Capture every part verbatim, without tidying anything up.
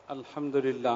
الحمد للہ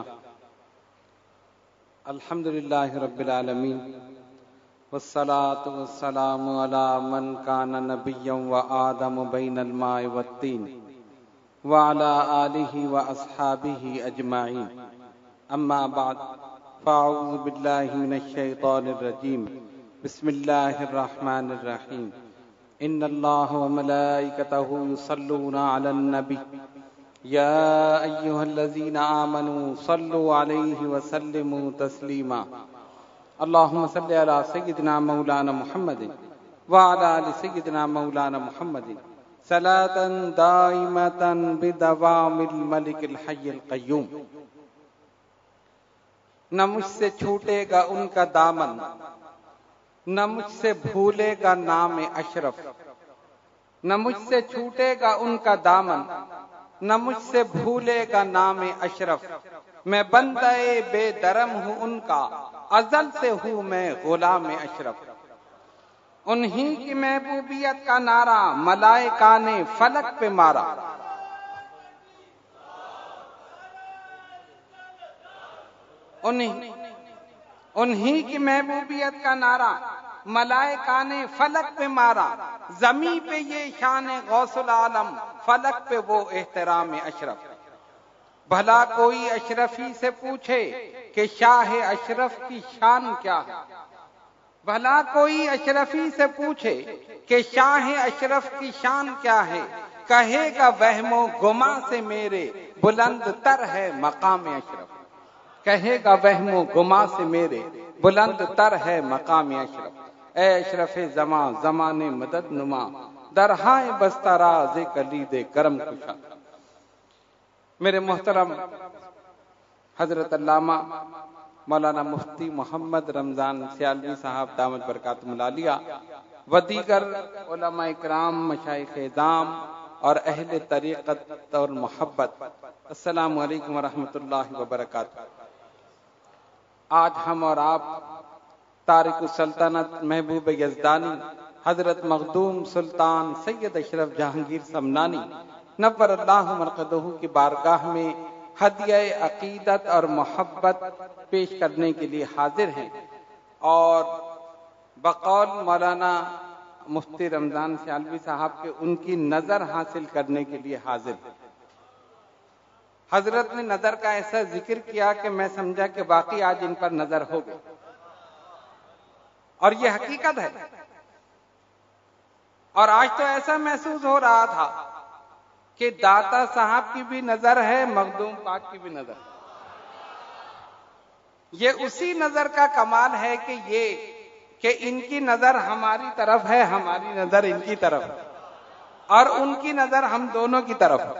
الحمد للہ رب العالمین والصلاة والسلام علی من کان نبیا وآدم بین الماء والطین وعلی آلہ واصحابہ اجمعین اما بعد فاعوذ باللہ من الشیطان الرجیم بسم اللہ الرحمن الرحیم ان اللہ وملائکتہ یصلون علی النبی یا ایہا الذین آمنوا صلوا علیہ وسلموا تسلیما اللہم صلی علی سیدنا مولانا محمد وعلی آل سیدنا مولانا محمد صلاة دائمة بدوام الملک الحی القیوم۔ نہ مجھ سے چھوٹے گا ان کا دامن، نہ مجھ سے بھولے گا نام اشرف، نہ مجھ سے چھوٹے گا ان کا دامن، نہ مجھ سے بھولے گا نام اشرف۔ میں بندہ بے درم ہوں ان کا، ازل سے ہوں میں غلام اشرف۔ انہی کی محبوبیت کا نعرہ ملائکہ نے فلک پہ مارا، انہی انہی کی محبوبیت کا نعرہ ملائکہ نے فلک پہ مارا، زمین پہ یہ شان غوث العالم، فلک پہ وہ احترام اشرف۔ بھلا کوئی اشرفی سے پوچھے کہ شاہ اشرف کی شان کیا ہے، بھلا کوئی اشرفی سے پوچھے کہ شاہ اشرف کی شان کیا ہے، کہے گا وہم و گما سے میرے بلند تر ہے مقام اشرف، کہے گا وہم و گما سے میرے بلند تر ہے مقام اشرف۔ اے اشرف زمان زمان مدد نما، درہائے بستہ راز کلید کرم کشا۔ میرے محترم حضرت علامہ مولانا مفتی محمد رمضان سیالوی صاحب دامت برکاتہم العالیہ و دیگر علماء اکرام، مشائخ اعظام اور اہل طریقت اور محبت، السلام علیکم ورحمۃ اللہ وبرکاتہ۔ آج ہم اور آپ تارک السلطنت محبوب یزدانی حضرت مخدوم سلطان سید اشرف جہانگیر سمنانی نور اللہ مرقدہ کی بارگاہ میں ہدیہ عقیدت اور محبت پیش کرنے کے لیے حاضر ہیں، اور بقول مولانا مفتی رمضان سیالوی صاحب کے ان کی نظر حاصل کرنے کے لیے حاضر ہیں۔ حضرت نے نظر کا ایسا ذکر کیا کہ میں سمجھا کہ باقی آج ان پر نظر ہو گئی، اور یہ حقیقت ہے۔ اور آج تو ایسا محسوس ہو رہا تھا کہ داتا صاحب کی بھی نظر ہے، مخدوم پاک کی بھی نظر ہے۔ یہ اسی نظر کا کمال ہے کہ یہ کہ ان کی نظر ہماری طرف ہے، ہماری نظر ان کی طرف ہے، اور ان کی نظر ہم دونوں کی طرف ہے۔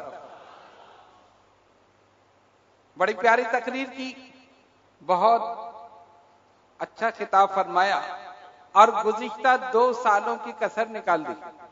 بڑی پیاری تقریر کی، بہت اچھا خطاب فرمایا، اور گزشتہ دو سالوں کی کسر نکال دی۔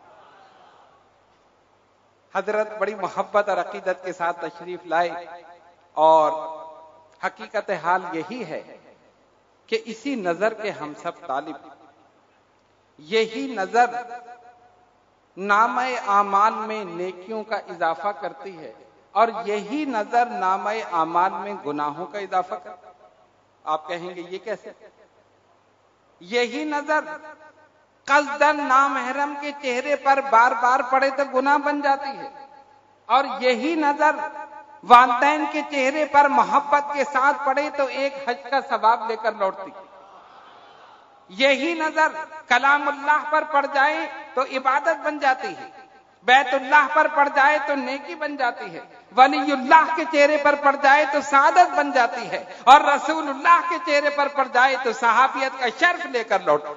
حضرت بڑی محبت اور عقیدت کے ساتھ تشریف لائے، اور حقیقت حال یہی ہے کہ اسی نظر کے ہم سب طالب ہیں۔ یہی نظر نامہ اعمال میں نیکیوں کا اضافہ کرتی ہے، اور یہی نظر نامہ اعمال میں گناہوں کا اضافہ کرتی ہے۔ آپ کہیں گے یہ کیسے؟ یہی نظر قصداً نامحرم کے چہرے پر بار بار پڑے تو گناہ بن جاتی ہے، اور یہی نظر والدین کے چہرے پر محبت کے ساتھ پڑے تو ایک حج کا ثواب لے کر لوٹتی ہے۔ یہی نظر کلام اللہ پر پڑ جائے تو عبادت بن جاتی ہے، بیت اللہ پر پڑ جائے تو نیکی بن جاتی ہے، ولی اللہ کے چہرے پر پڑ جائے تو سعادت بن جاتی ہے، اور رسول اللہ کے چہرے پر پڑ جائے تو صحابیت کا شرف لے کر لوٹو۔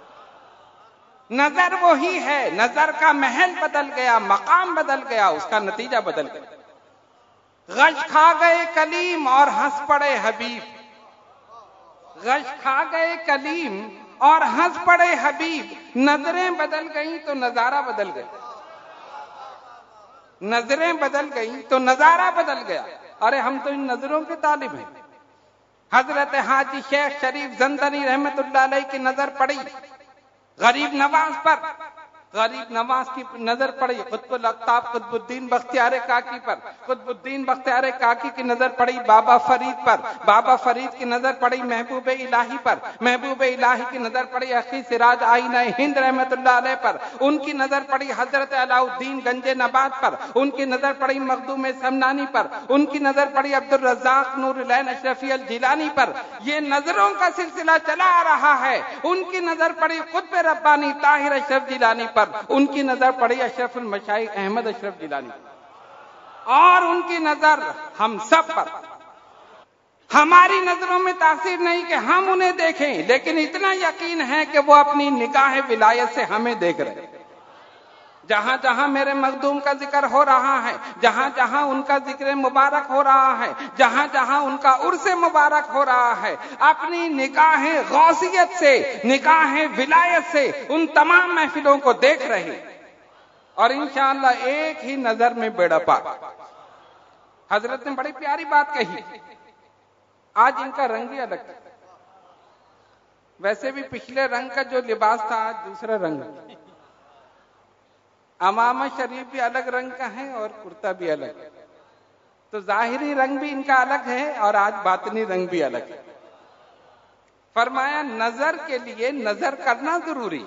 نظر وہی ہے، نظر کا محل بدل گیا، مقام بدل گیا، اس کا نتیجہ بدل گیا۔ غش کھا گئے کلیم اور ہنس پڑے حبیب، غش کھا گئے کلیم اور ہنس پڑے حبیب، نظریں بدل گئیں تو نظارہ بدل گیا، نظریں بدل گئیں تو نظارہ بدل گیا۔ ارے ہم تو ان نظروں کے طالب ہیں۔ حضرت حاجی شیخ شریف زندانی رحمت اللہ علیہ کی نظر پڑی غریب نواز پر، غریب نواز کی نظر پڑی قطب الاقطاب قطب الدین بختیار کاکی پر، قطب الدین بختیار کاکی کی نظر پڑی بابا فرید پر، بابا فرید کی نظر پڑی محبوب الہی پر، محبوب الہی کی نظر پڑی اخی سراج آئینہ ہند رحمت اللہ علیہ پر، ان کی نظر پڑی حضرت علاء الدین گنج نبات پر، ان کی نظر پڑی مخدوم سمنانی پر، ان کی نظر پڑی عبد الرزاق نور العین اشرفی الجیلانی پر. یہ نظروں کا سلسلہ چلا آ رہا ہے. ان کی نظر پڑی قطب ربانی طاہر اشرف جیلانی پر، ان کی نظر پڑی اشرف المشائخ احمد اشرف جیلانی پر، اور ان کی نظر ہم سب پر. ہماری نظروں میں تاثیر نہیں کہ ہم انہیں دیکھیں، لیکن اتنا یقین ہے کہ وہ اپنی نگاہ ولایت سے ہمیں دیکھ رہے ہیں. جہاں جہاں میرے مخدوم کا ذکر ہو رہا ہے، جہاں جہاں ان کا ذکر مبارک ہو رہا ہے، جہاں جہاں ان کا عرس مبارک ہو رہا ہے، اپنی نگاہ غوثیت سے، نگاہ ولایت سے ان تمام محفلوں کو دیکھ رہے، اور انشاءاللہ ایک ہی نظر میں بیڑا پاک. حضرت نے بڑی پیاری بات کہی. آج ان کا رنگ بھی الگ تھا. ویسے بھی پچھلے رنگ کا جو لباس تھا آج دوسرا رنگ ہے. امامہ شریف بھی الگ رنگ کا ہے اور کرتا بھی الگ ہے. تو ظاہری رنگ بھی ان کا الگ ہے اور آج باطنی رنگ بھی الگ ہے. فرمایا نظر کے لیے نظر کرنا ضروری،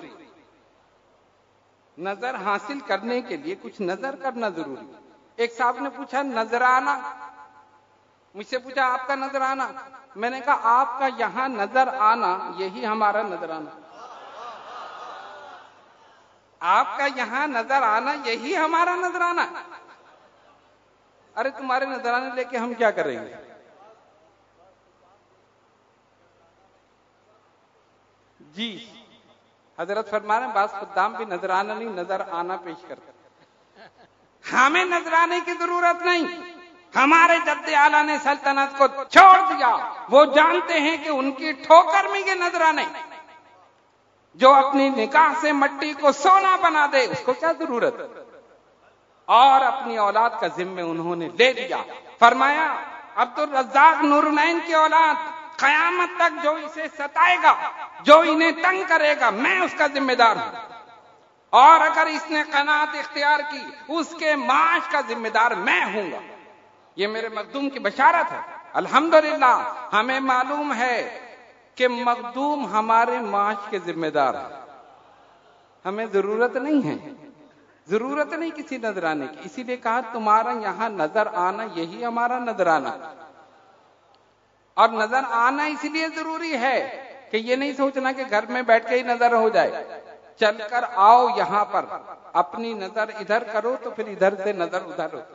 نظر حاصل کرنے کے لیے کچھ نظر کرنا ضروری. ایک صاحب نے پوچھا نظرانہ، مجھ سے پوچھا آپ کا نظرانہ. میں نے کہا آپ کا یہاں نظر آنا یہی ہمارا نظرانہ. آپ کا یہاں نظر آنا یہی ہمارا نظرانہ. ارے تمہارے نظرانے لے کے ہم کیا کریں گے؟ جی حضرت فرما رہے ہیں بعض خدام بھی نظرانہ نہیں نظر آنا پیش کرتے. ہمیں نظرانے کی ضرورت نہیں. ہمارے جد اعلیٰ نے سلطنت کو چھوڑ دیا. وہ جانتے ہیں کہ ان کی ٹھوکر میں یہ نظرانے، جو اپنی نکاح سے مٹی کو سونا بنا دے اس کو کیا ضرورت. اور اپنی اولاد کا ذمہ انہوں نے لے لیا. فرمایا عبد الرزاق نور العین کی اولاد قیامت تک جو اسے ستائے گا، جو انہیں تنگ کرے گا، میں اس کا ذمہ دار ہوں. اور اگر اس نے قناعت اختیار کی اس کے معاش کا ذمہ دار میں ہوں گا. یہ میرے مخدوم کی بشارت ہے. الحمدللہ ہمیں معلوم ہے کہ مخدوم ہمارے معاش کے ذمہ دار ہیں. ہمیں ضرورت نہیں ہے، ضرورت نہیں کسی نظرانے کی. اسی لیے کہا تمہارا یہاں نظر آنا یہی ہمارا نظرانہ. اور نظر آنا اس لیے ضروری ہے کہ یہ نہیں سوچنا کہ گھر میں بیٹھ کے ہی نظر ہو جائے. چل کر آؤ یہاں پر، اپنی نظر ادھر کرو تو پھر ادھر سے نظر ادھر ہو.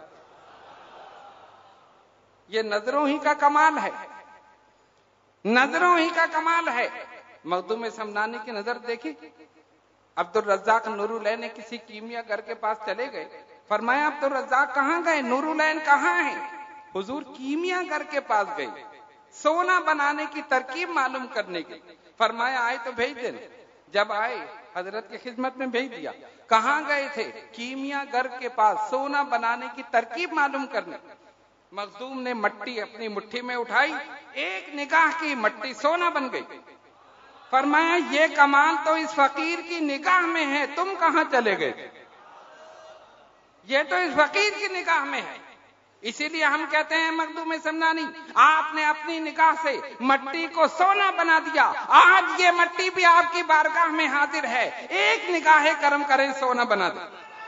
یہ نظروں ہی کا کمال ہے، نظروں ہی کا کمال ہے. مخدوم سمنانی کی نظر دیکھی. عبد الرزاق نور العین کسی کیمیا گھر کے پاس چلے گئے. فرمایا عبد الرزاق کہاں گئے؟ نور العین کہاں ہے؟ حضور کیمیا گھر کے پاس گئے سونا بنانے کی ترکیب معلوم کرنے کی. فرمایا آئے تو بھیج دینا. جب آئے حضرت کی خدمت میں بھیج دیا. کہاں گئے تھے؟ کیمیا گھر کے پاس سونا بنانے کی ترکیب معلوم کرنے. مخدوم نے مٹی اپنی مٹھی میں اٹھائی، ایک نگاہ کی مٹی سونا بن گئی. فرمایا یہ کمال تو اس فقیر کی نگاہ میں ہے، تم کہاں چلے گئے؟ یہ تو اس فقیر کی نگاہ میں ہے. اسی لیے ہم کہتے ہیں مخدوم سمنانی آپ نے اپنی نگاہ سے مٹی کو سونا بنا دیا. آج یہ مٹی بھی آپ کی بارگاہ میں حاضر ہے. ایک نگاہ کرم کریں سونا بنا دیں.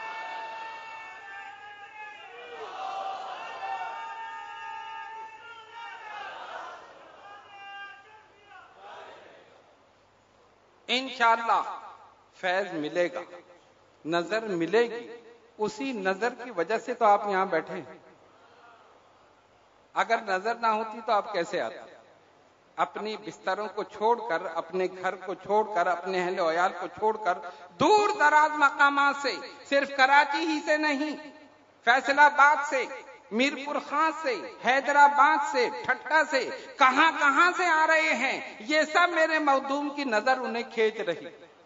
انشاءاللہ فیض ملے گا، نظر ملے گی. اسی نظر کی وجہ سے تو آپ یہاں بیٹھے ہیں. اگر نظر نہ ہوتی تو آپ کیسے آتے؟ اپنی بستروں کو چھوڑ کر، اپنے گھر کو چھوڑ کر، اپنے اہل و عیال کو چھوڑ کر دور دراز مقامات سے، صرف کراچی ہی سے نہیں، فیصل آباد سے، میرپور خان سے، حیدرآباد سے، ٹھٹا سے، کہاں کہاں سے آ رہے ہیں. یہ سب میرے مخدوم کی نظر انہیں کھینچ رہی.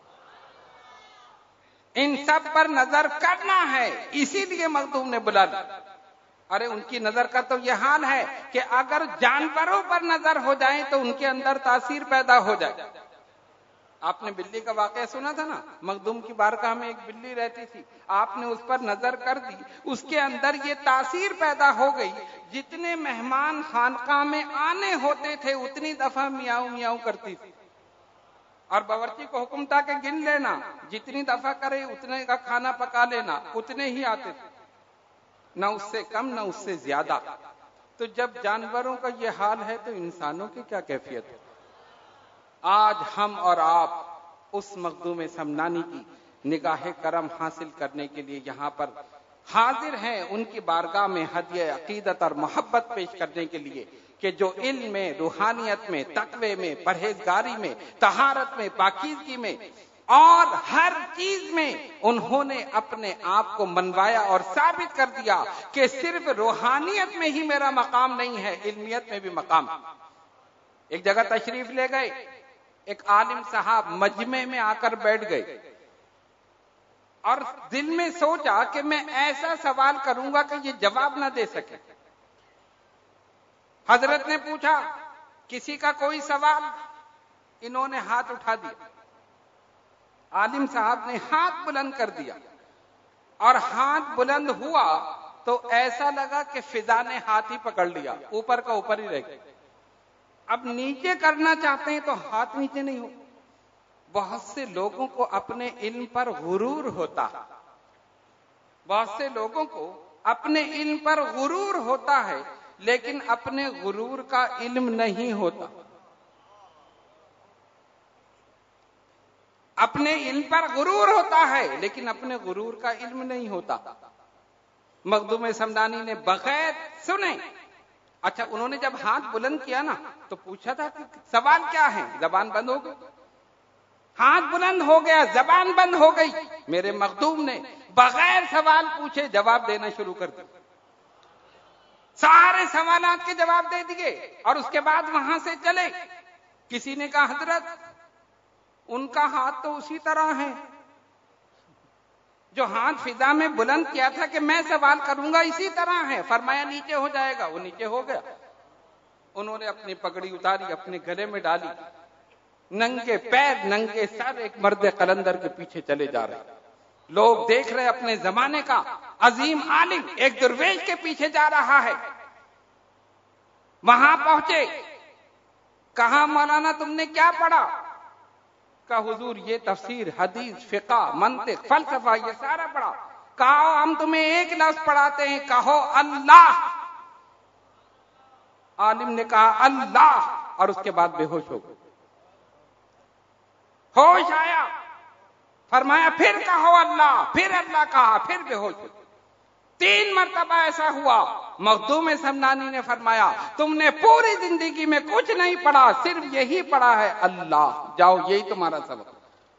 ان سب پر نظر کرنا ہے، اسی لیے مخدوم نے بلا لیا. ارے ان کی نظر کا تو یہ حال ہے کہ اگر جانوروں پر نظر ہو جائے تو ان کے اندر تاثیر پیدا ہو جائے. آپ نے بلی کا واقعہ سنا تھا نا، مخدوم کی بارگاہ میں ایک بلی رہتی تھی، آپ نے اس پر نظر کر دی، اس کے اندر یہ تاثیر پیدا ہو گئی، جتنے مہمان خانقاہ میں آنے ہوتے تھے اتنی دفعہ میاؤں میاؤں کرتی تھی، اور باورچی کو حکم تھا کہ گن لینا، جتنی دفعہ کرے اتنے کا کھانا پکا لینا، اتنے ہی آتے تھے، نہ اس سے کم نہ اس سے زیادہ۔ تو جب جانوروں کا یہ حال ہے تو انسانوں کی کیا کیفیت ہے؟ آج ہم اور آپ اس مخدوم سمنانی کی نگاہ کرم حاصل کرنے کے لیے یہاں پر حاضر ہیں، ان کی بارگاہ میں ہدیہ عقیدت اور محبت پیش کرنے کے لیے کہ جو علم میں، روحانیت میں، تقوی میں، پرہیزگاری میں، طہارت میں، پاکیزگی میں اور ہر چیز میں انہوں نے اپنے آپ کو منوایا اور ثابت کر دیا کہ صرف روحانیت میں ہی میرا مقام نہیں ہے، علمیت میں بھی مقام۔ ایک جگہ تشریف لے گئے، ایک عالم صاحب مجمع میں آ کر بیٹھ گئے اور دل میں سوچا کہ میں ایسا سوال کروں گا کہ یہ جواب نہ دے سکے۔ حضرت نے پوچھا کسی کا کوئی سوال؟ انہوں نے ہاتھ اٹھا دیا، عالم صاحب نے ہاتھ بلند کر دیا، اور ہاتھ بلند ہوا تو ایسا لگا کہ فضا نے ہاتھ ہی پکڑ لیا، اوپر کا اوپر ہی رہ گیا۔ اب نیچے کرنا چاہتے ہیں تو ہاتھ نیچے نہیں ہو۔ بہت سے لوگوں کو اپنے علم پر غرور ہوتا ہے، بہت سے لوگوں کو اپنے علم پر غرور ہوتا ہے، لیکن اپنے غرور کا علم نہیں ہوتا۔ اپنے علم پر غرور ہوتا ہے لیکن اپنے غرور کا علم نہیں ہوتا۔ مخدوم سمنانی نے بغیر سنے، اچھا انہوں نے جب ہاتھ بلند کیا نا تو پوچھا تھا کہ سوال کیا ہے، زبان بند ہو گئی، ہاتھ بلند ہو گیا، زبان بند ہو گئی۔ میرے مخدوم نے بغیر سوال پوچھے جواب دینا شروع کر دیا، سارے سوالات کے جواب دے دیے، اور اس کے بعد وہاں سے چلے۔ کسی نے کہا حضرت ان کا ہاتھ تو اسی طرح ہے جو ہاتھ فضا میں بلند کیا تھا کہ میں سوال کروں گا، اسی طرح ہے۔ فرمایا نیچے ہو جائے گا، وہ نیچے ہو گیا۔ انہوں نے اپنی پگڑی اتاری، اپنے گلے میں ڈالی، ننگے پیر ننگے سر ایک مرد قلندر کے پیچھے چلے جا رہے۔ لوگ دیکھ رہے اپنے زمانے کا عظیم عالم ایک درویش کے پیچھے جا رہا ہے۔ وہاں پہنچے، کہا مولانا تم نے کیا پڑھا؟ کہا حضور یہ تفسیر، حدیث، فقہ، منطق، فلسفہ یہ سارا پڑھا۔ کہا ہم تمہیں ایک لفظ پڑھاتے ہیں، کہو اللہ۔ عالم نے کہا اللہ، اور اس کے بعد بے ہوش ہو گئے۔ ہوش آیا، فرمایا پھر کہو اللہ، پھر اللہ کہا، پھر بے ہوش ہو گئے۔ تین مرتبہ ایسا ہوا۔ مخدوم سمنانی نے فرمایا تم نے پوری زندگی میں کچھ نہیں پڑھا، صرف یہی پڑھا ہے اللہ، جاؤ یہی تمہارا سبق۔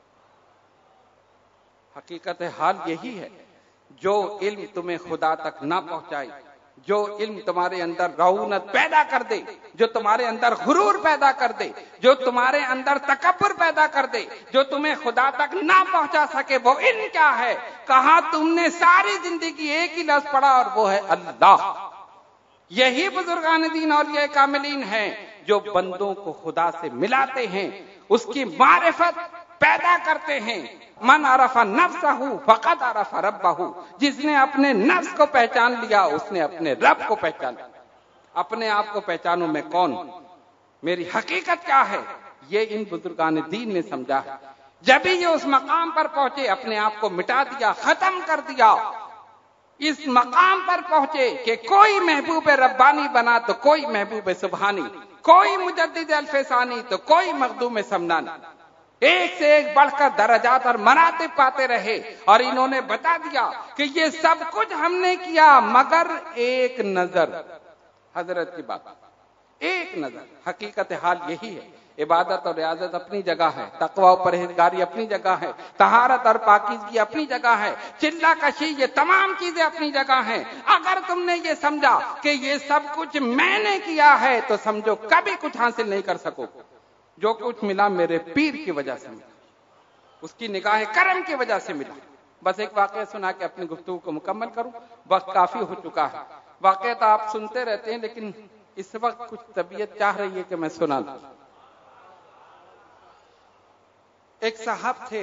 حقیقت حال یہی ہے، جو علم تمہیں خدا تک نہ پہنچائے، جو علم تمہارے اندر رعونت پیدا کر دے، جو تمہارے اندر غرور پیدا کر دے، جو تمہارے اندر تکبر پیدا کر دے، جو تمہیں خدا تک نہ پہنچا سکے، وہ علم کیا ہے؟ کہا تم نے ساری زندگی ایک ہی لفظ پڑھا اور وہ ہے اللہ۔ یہی بزرگان دین اولیاء کاملین ہیں جو بندوں کو خدا سے ملاتے ہیں، اس کی معرفت پیدا کرتے ہیں۔ من عرف نفسہ فقد عرف ربہ، جس نے اپنے نفس کو پہچان لیا اس نے اپنے رب کو پہچان لیا۔ اپنے آپ کو پہچانو میں کون، میری حقیقت کیا ہے، یہ ان بزرگان دین نے سمجھا ہے۔ جب ہی یہ اس مقام پر پہنچے اپنے آپ کو مٹا دیا، ختم کر دیا، اس مقام پر پہنچے کہ کوئی محبوب ربانی بنا تو کوئی محبوب سبحانی، کوئی مجدد الفسانی تو کوئی مخدوم سمنانی، ایک سے ایک بڑھ کر درجات اور مراتب پاتے رہے، اور انہوں نے بتا دیا کہ یہ سب کچھ ہم نے کیا مگر ایک نظر، حضرت کی بات، ایک نظر۔ حقیقت حال یہی ہے، عبادت اور ریاضت اپنی جگہ ہے، تقوی و پرہیزگاری اپنی جگہ ہے، طہارت اور پاکیزگی اپنی جگہ ہے، چلہ کشی یہ تمام چیزیں اپنی جگہ ہیں۔ اگر تم نے یہ سمجھا کہ یہ سب کچھ میں نے کیا ہے تو سمجھو کبھی کچھ حاصل نہیں کر سکو۔ جو کچھ ملا میرے پیر کی وجہ سے ملا، اس کی نگاہ کرم کی وجہ سے ملا۔ بس ایک واقعہ سنا کے اپنی گفتگو کو مکمل کروں، وقت کافی ہو چکا ہے۔ واقعہ تو آپ سنتے رہتے ہیں لیکن اس وقت کچھ طبیعت چاہ رہی ہے کہ میں سنا دوں۔ ایک صاحب تھے،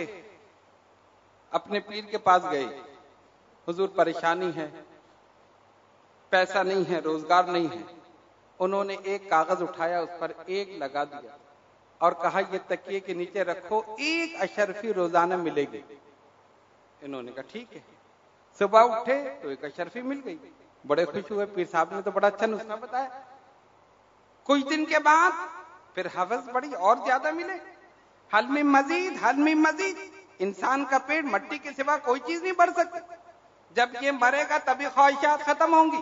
اپنے پیر کے پاس گئے، حضور پریشانی ہے، پیسہ نہیں ہے، روزگار نہیں ہے۔ انہوں نے ایک کاغذ اٹھایا، اس پر ایک لگا دیا اور کہا یہ تکیے کے نیچے رکھو، ایک اشرفی روزانہ ملے گی۔ انہوں نے کہا ٹھیک ہے۔ صبح اٹھے تو ایک اشرفی مل گئی، بڑے خوش ہوئے، پیر صاحب نے تو بڑا اچھا نسخہ بتایا۔ کچھ دن کے بعد پھر حوث بڑی، اور زیادہ ملے، حل میں مزید، حل میں مزید۔ انسان کا پیٹ مٹی کے سوا کوئی چیز نہیں بڑھ سکتی، جب یہ مرے گا تبھی خواہشات ختم ہوں گی۔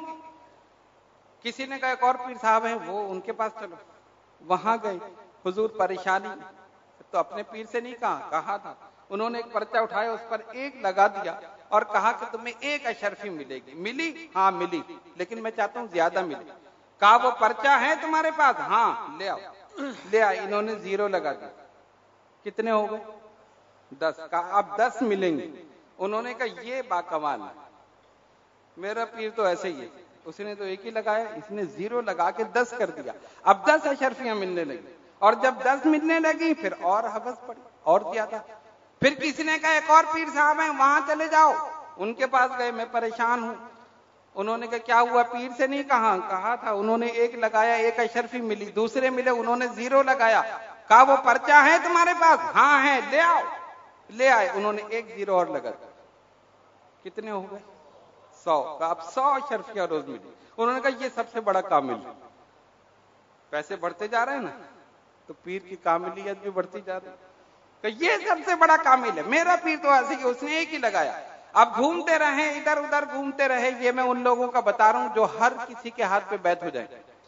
کسی نے کہا ایک اور پیر صاحب ہیں، وہ ان کے پاس چلو۔ وہاں گئے، حضور پریشانی، تو اپنے پیر سے نہیں کہا، کہا تھا۔ انہوں نے ایک پرچہ اٹھایا، اس پر ایک لگا دیا اور کہا کہ تمہیں ایک اشرفی ملے گی۔ ملی؟ ہاں ملی، لیکن میں چاہتا ہوں زیادہ ملے۔ کہا وہ پرچہ ہے تمہارے پاس؟ ہاں، لے آؤ۔ لے آئے، انہوں نے زیرو لگا دیا۔ کتنے ہو گئے؟ دس۔ کہا اب دس ملیں گے۔ انہوں نے کہا یہ باکمال ہے، میرا پیر تو ایسے ہی ہے، اس نے تو ایک ہی لگایا، اس نے زیرو لگا کے دس کر دیا۔ اب دس اشرفیاں ملنے لگی، اور جب دس ملنے لگی پھر اور حوث پڑی، اور زیادہ۔ پھر کسی نے کہا ایک اور پیر صاحب ہیں، وہاں چلے جاؤ۔ ان کے پاس گئے، میں پریشان ہوں۔ انہوں نے کہا کیا ہوا؟ پیر سے نہیں کہا، کہا تھا۔ انہوں نے ایک لگایا، ایک اشرفی ملی۔ دوسرے ملے، انہوں نے زیرو لگایا۔ کہا وہ پرچہ ہے تمہارے پاس؟ ہاں ہے، لے آؤ۔ لے آئے، انہوں نے ایک زیرو اور لگا دیا۔ کتنے ہو گئے؟ سو۔ کہا اب سو اشرفیاں روز ملی۔ انہوں نے کہا یہ سب سے بڑا کامل ہے۔ پیسے بڑھتے جا رہے ہیں نا، تو پیر کی کاملیت بھی بڑھتی جا رہی ہے۔ کہ یہ سب سے بڑا کامل ہے، میرا پیر تو ایسے کہ اس نے ایک ہی لگایا۔ اب گھومتے رہے، ادھر ادھر گھومتے رہے۔ یہ میں ان لوگوں کا بتا رہا ہوں جو ہر کسی کے ہاتھ پہ بیت ہو جائے۔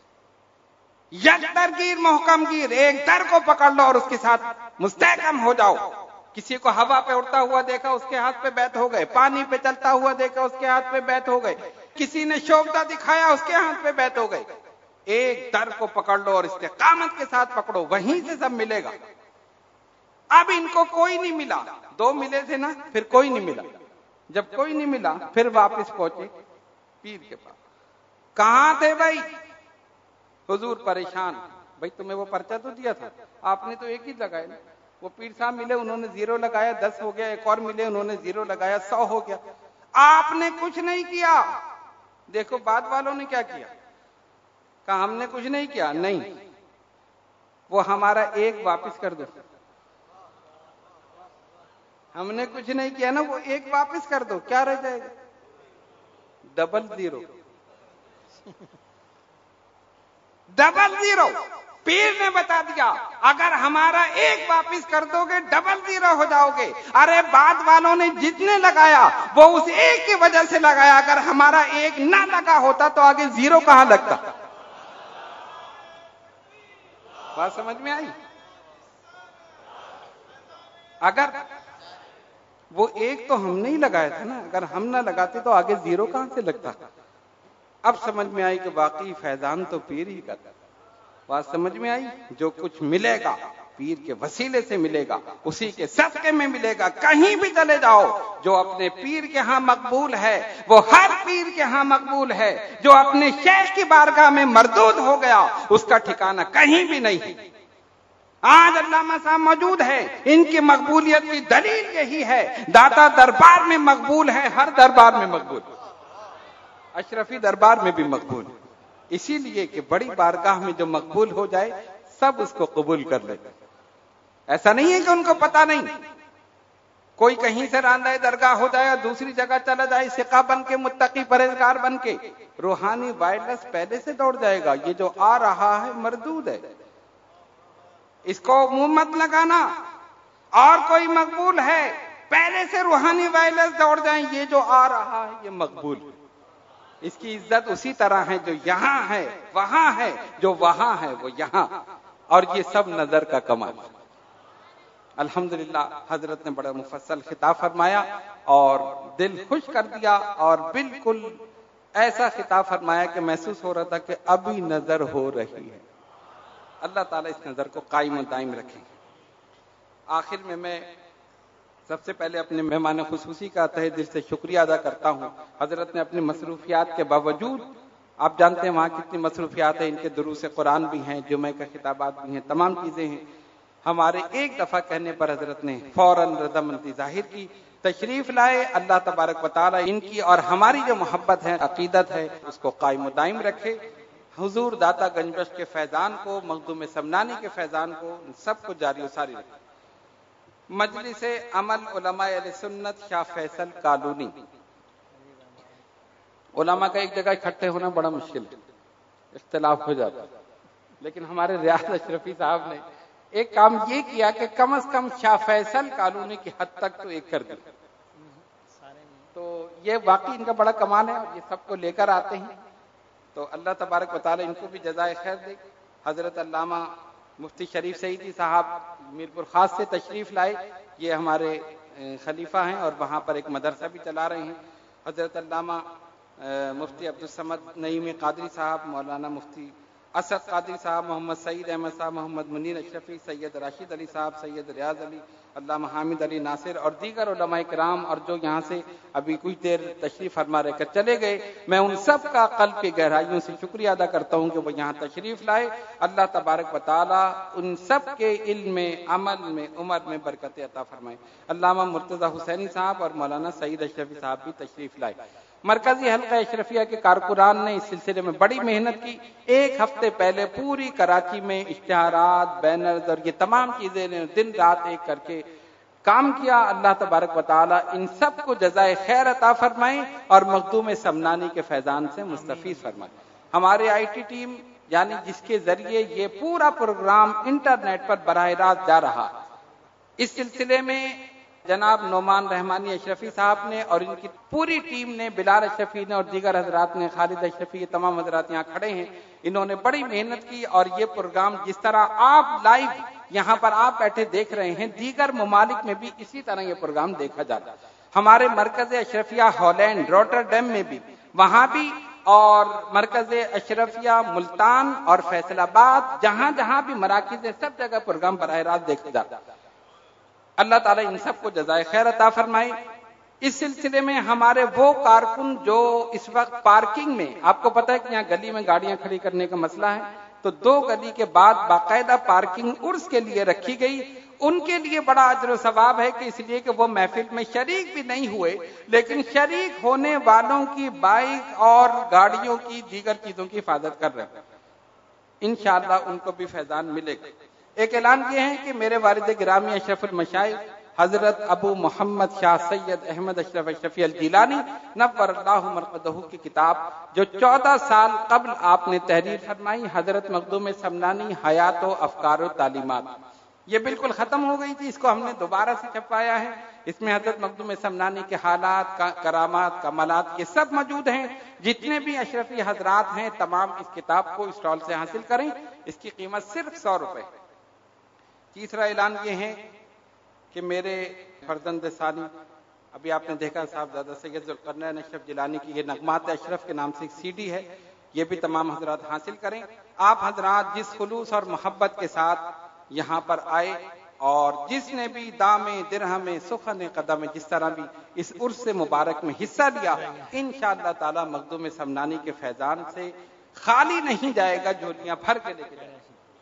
یک در گیر محکم گیر، ایک در کو پکڑ لو اور اس کے ساتھ مستحکم ہو جاؤ۔ کسی کو ہوا پہ اڑتا ہوا دیکھا، اس کے ہاتھ پہ بیت ہو گئے۔ پانی پہ چلتا ہوا دیکھا، اس کے ہاتھ پہ بیت ہو گئے۔ کسی نے شوکدہ دکھایا، اس کے ہاتھ پہ بیت ہو گئے۔ ایک در کو پکڑ لو اور استقامت کے ساتھ پکڑو، وہیں سے سب ملے گا۔ اب ان کو کوئی نہیں ملا، دو ملے تھے نا، پھر کوئی نہیں ملا۔ جب کوئی نہیں ملا پھر واپس پہنچے پیر کے پاس۔ کہاں تھے بھائی؟ حضور پریشان۔ بھائی تمہیں وہ پرچہ تو دیا تھا، آپ نے تو ایک ہی لگایا نا۔ وہ پیر صاحب ملے، انہوں نے زیرو لگایا، دس ہو گیا۔ ایک اور ملے، انہوں نے زیرو لگایا، سو ہو گیا۔ آپ نے کچھ نہیں کیا۔ دیکھو بعد والوں نے کیا کیا، کہا ہم نے کچھ نہیں کیا۔ نہیں، وہ ہمارا ایک واپس کر دو۔ ہم نے کچھ نہیں کیا نا، وہ ایک واپس کر دو، کیا رہ جائے گا؟ Double zero. Double zero. پیر نے بتا دیا اگر ہمارا ایک واپس کر دو گے ڈبل زیرو ہو جاؤ گے۔ ارے بعد والوں نے جتنے لگایا وہ اس ایک کی وجہ سے لگایا، اگر ہمارا ایک نہ لگا ہوتا تو آگے زیرو کہاں لگتا؟ بات سمجھ میں آئی؟ اگر وہ ایک تو ہم نہیں لگایا تھا نا، اگر ہم نہ لگاتے تو آگے زیرو کہاں سے لگتا؟ اب سمجھ میں آئی کہ واقعی فیضان تو پیر ہی کا تھا۔ بات سمجھ میں آئی؟ جو کچھ ملے گا پیر کے وسیلے سے ملے گا، اسی کے صدقے میں ملے گا۔ کہیں بھی چلے جاؤ، جو اپنے پیر کے ہاں مقبول ہے وہ ہر پیر کے ہاں مقبول ہے۔ جو اپنے شیخ کی بارگاہ میں مردود ہو گیا اس کا ٹھکانہ کہیں بھی نہیں ہے۔ آج علامہ صاحب موجود ہے، ان کی مقبولیت کی دلیل یہی ہے، داتا دربار میں مقبول ہے، ہر دربار میں مقبول، اشرفی دربار میں بھی مقبول ہے۔ اسی لیے کہ بڑی بارگاہ میں جو مقبول ہو جائے سب اس کو قبول کر لیتے۔ ایسا نہیں ہے کہ ان کو پتہ نہیں، کوئی کہیں سے راندہ درگاہ ہو جائے، دوسری جگہ چلا جائے سقہ بن کے، متقی پرہیزگار بن کے، روحانی وائرس پہلے سے دوڑ جائے گا۔ یہ جو آ رہا ہے مردود ہے، اس کو منہ مت لگانا۔ اور کوئی مقبول ہے، پہلے سے روحانی وائرس دوڑ جائیں، یہ جو آ رہا ہے یہ مقبول ہے۔ اس کی عزت اسی طرح ہے، جو یہاں ہے وہاں ہے، جو وہاں ہے وہ یہاں، اور یہ سب نظر کا کمال۔ الحمدللہ حضرت نے بڑا مفصل خطاب فرمایا اور دل خوش کر دیا، اور بالکل ایسا خطاب فرمایا کہ محسوس ہو رہا تھا کہ ابھی نظر ہو رہی ہے۔ اللہ تعالیٰ اس نظر کو قائم و دائم رکھے۔ آخر میں میں سب سے پہلے اپنے مہمان خصوصی کا تہہ دل سے شکریہ ادا کرتا ہوں۔ حضرت نے اپنی مصروفیات کے باوجود، آپ جانتے ہیں وہاں کتنی مصروفیات ہیں، ان کے دروس قرآن بھی ہیں، جمعہ کا خطابات بھی ہیں، تمام چیزیں ہیں، ہمارے ایک دفعہ کہنے پر حضرت نے فوراً رضامندی ظاہر کی، تشریف لائے۔ اللہ تبارک و تعالیٰ ان کی اور ہماری جو محبت ہے، عقیدت ہے، اس کو قائم و دائم رکھے۔ حضور داتا گنج بخش کے فیضان کو، مخدوم سمنانی کے فیضان کو، سب کو جاری و ساری رکھے۔ مجلس عمل علماء اہل سنت شاہ فیصل کالونی، علماء کا ایک جگہ اکٹھے ہونا بڑا مشکل ہے، اختلاف ہو جاتا ہے، لیکن ہمارے ریاض اشرفی صاحب نے ایک کام یہ کیا کہ کم از کم شاہ فیصل کالونی کی حد تک تو ایک کر دی، تو یہ واقعی ان کا بڑا کمال ہے، اور یہ سب کو لے کر آتے ہیں، تو اللہ تبارک و تعالیٰ ان کو بھی جزائے خیر دے۔ حضرت علامہ مفتی شریف سعیدی صاحب میرپور خاص سے تشریف لائے، یہ ہمارے خلیفہ ہیں اور وہاں پر ایک مدرسہ بھی چلا رہے ہیں۔ حضرت علامہ مفتی عبدالصمد نعیمی قادری صاحب، مولانا مفتی اسد قادری صاحب، محمد سعید احمد صاحب، محمد منیر اشرفی، سید راشد علی صاحب، سید ریاض علی، علامہ حامد علی ناصر اور دیگر علماء کرام، اور جو یہاں سے ابھی کچھ دیر تشریف فرما رہ کر چلے گئے، میں ان سب کا قلب کی گہرائیوں سے شکریہ ادا کرتا ہوں کہ وہ یہاں تشریف لائے۔ اللہ تبارک و تعالیٰ ان سب کے علم میں، عمل میں، عمر میں برکت عطا فرمائے۔ علامہ مرتضی حسینی صاحب اور مولانا سعید اشرفی صاحب بھی تشریف لائے۔ مرکزی حلقہ اشرفیہ کے کارکنان نے اس سلسلے میں بڑی محنت کی۔ ایک ہفتے پہلے پوری کراچی میں اشتہارات، بینرز اور یہ تمام چیزیں دن رات ایک کر کے کام کیا۔ اللہ تبارک و تعالیٰ ان سب کو جزائے خیر عطا فرمائے اور مخدوم سمنانی کے فیضان سے مستفیض فرمائے۔ ہمارے آئی ٹی ٹیم، یعنی جس کے ذریعے یہ پورا پروگرام انٹرنیٹ پر براہ راست جا رہا، اس سلسلے میں جناب نعمان رحمانی اشرفی صاحب نے اور ان کی پوری ٹیم نے، بلال اشرفی نے اور دیگر حضرات نے، خالد اشرفی، یہ تمام حضرات یہاں کھڑے ہیں، انہوں نے بڑی محنت کی، اور یہ پروگرام جس طرح آپ لائیو یہاں پر آپ بیٹھے دیکھ رہے ہیں، دیگر ممالک میں بھی اسی طرح یہ پروگرام دیکھا جاتا ہے۔ ہمارے مرکز اشرفیہ ہالینڈ روٹرڈیم میں بھی، وہاں بھی، اور مرکز اشرفیہ ملتان اور فیصل آباد، جہاں جہاں بھی مراکز ہیں، سب جگہ پروگرام براہ راست دیکھا جاتا ہے۔ اللہ تعالیٰ ان سب کو جزائے خیر عطا فرمائے۔ اس سلسلے میں ہمارے وہ کارکن جو اس وقت پارکنگ میں، آپ کو پتہ ہے کہ یہاں گلی میں گاڑیاں کھڑی کرنے کا مسئلہ ہے، تو دو گلی کے بعد باقاعدہ پارکنگ عرس کے لیے رکھی گئی، ان کے لیے بڑا اجر و ثواب ہے کہ اس لیے کہ وہ محفل میں شریک بھی نہیں ہوئے، لیکن شریک ہونے والوں کی بائک اور گاڑیوں کی، دیگر چیزوں کی حفاظت کر رہے ہیں۔ انشاءاللہ ان کو بھی فیضان ملے گا۔ ایک اعلان یہ ہے کہ میرے والد گرامی اشرف المشائخ حضرت ابو محمد شاہ سید احمد اشرف اشرفی الجیلانی نور اللہ مرقدہ کی کتاب جو چودہ سال قبل آپ نے تحریر فرمائی، حضرت مخدوم سمنانی حیات و افکار و تعلیمات، یہ بالکل ختم ہو گئی تھی، اس کو ہم نے دوبارہ سے چھپایا ہے۔ اس میں حضرت مخدوم سمنانی کے حالات، کرامات، کمالات، یہ سب موجود ہیں۔ جتنے بھی اشرفی حضرات ہیں تمام اس کتاب کو اسٹال سے حاصل کریں، اس کی قیمت صرف سو روپے۔ تیسرا اعلان یہ ہے کہ میرے فرزند ثانی، ابھی آپ نے دیکھا صاحبزادہ سید ذوالقرنین اشرف جیلانی کی یہ نغمات اشرف کے نام سے ایک سی ڈی ہے، یہ بھی تمام حضرات حاصل کریں۔ آپ حضرات جس خلوص اور محبت کے ساتھ یہاں پر آئے اور جس نے بھی دام درہم سخن قدم، جس طرح بھی اس عرس سے مبارک میں حصہ لیا، انشاءاللہ تعالی مخدوم سمنانی کے فیضان سے خالی نہیں جائے گا، جھولیاں بھر کے لے کے جائے گا۔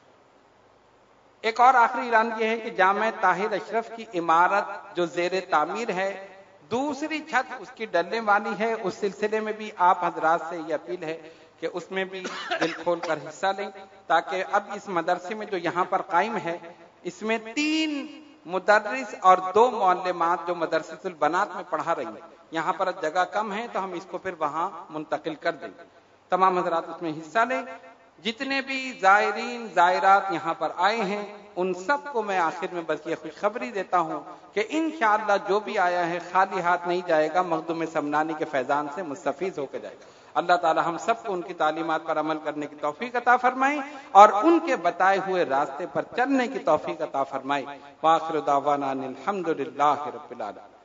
ایک اور آخری اعلان یہ ہے کہ جامع طاہر اشرف کی عمارت جو زیر تعمیر ہے، دوسری چھت اس کی ڈلنے والی ہے، اس سلسلے میں بھی آپ حضرات سے یہ اپیل ہے کہ اس میں بھی دل کھول کر حصہ لیں، تاکہ اب اس مدرسے میں جو یہاں پر قائم ہے، اس میں تین مدرس اور دو معلمات جو مدرسۃ البنات میں پڑھا رہی ہیں، یہاں پر جگہ کم ہے تو ہم اس کو پھر وہاں منتقل کر دیں گے۔ تمام حضرات اس میں حصہ لیں۔ جتنے بھی زائرین زائرات یہاں پر آئے ہیں ان سب کو میں آخر میں بس یہ خوشخبری دیتا ہوں کہ انشاءاللہ جو بھی آیا ہے خالی ہاتھ نہیں جائے گا، مخدوم سمنانی کے فیضان سے مستفیض ہو کے جائے گا۔ اللہ تعالی ہم سب کو ان کی تعلیمات پر عمل کرنے کی توفیق عطا فرمائے اور ان کے بتائے ہوئے راستے پر چلنے کی توفیق عطا فرمائے۔ وآخر دعوانا الحمدللہ رب العالمین۔